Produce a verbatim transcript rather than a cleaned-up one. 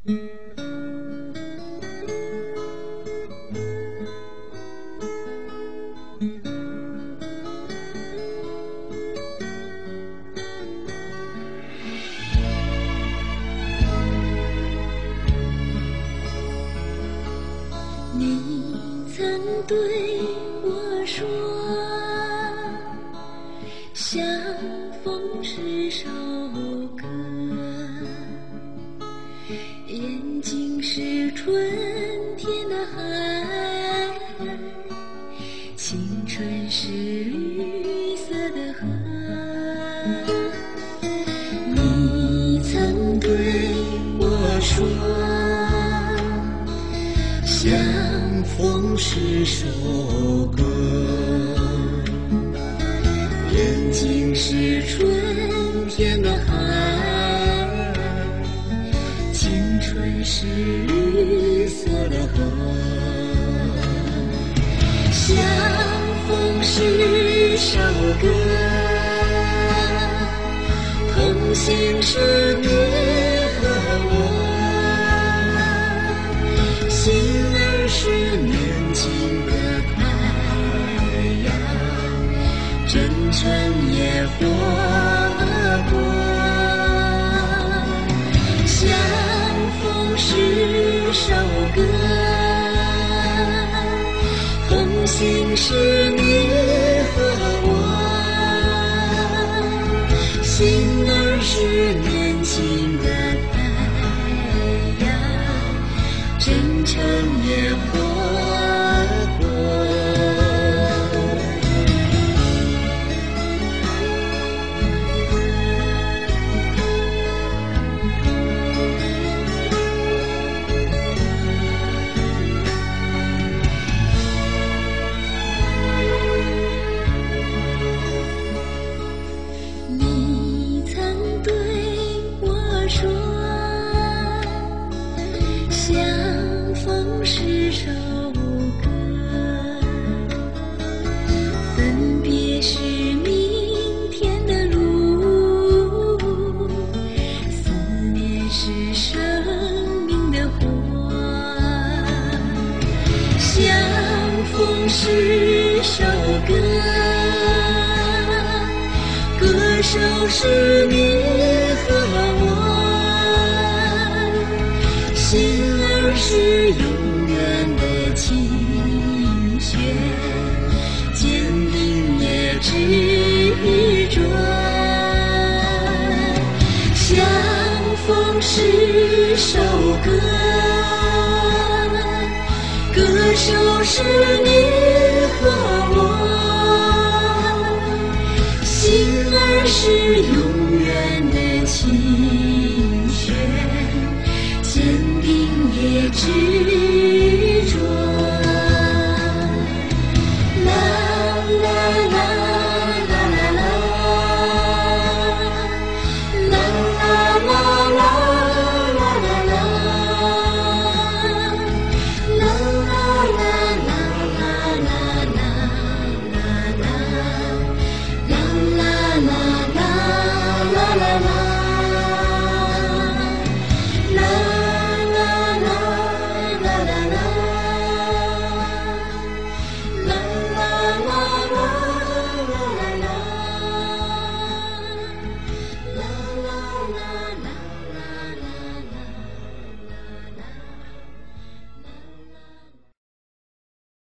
你曾对我说，相逢是首歌，眼睛是春天的海，青春是绿色的河。你曾对我说，相逢是首歌，眼睛是春天的海，青春是绿色的河。相逢是首歌，同行是你和我，心儿是年轻的太阳，真诚也活泼。相逢是首歌，同行是你和我，心儿是年轻的太阳，真诚也活泼。你曾对我说，相逢是首歌，分别是明天的路，思念是生命的火。相逢是首歌，歌手是你和我，心儿是永远的琴弦，坚定也执着。相逢是首歌，歌手是你和我，心儿是永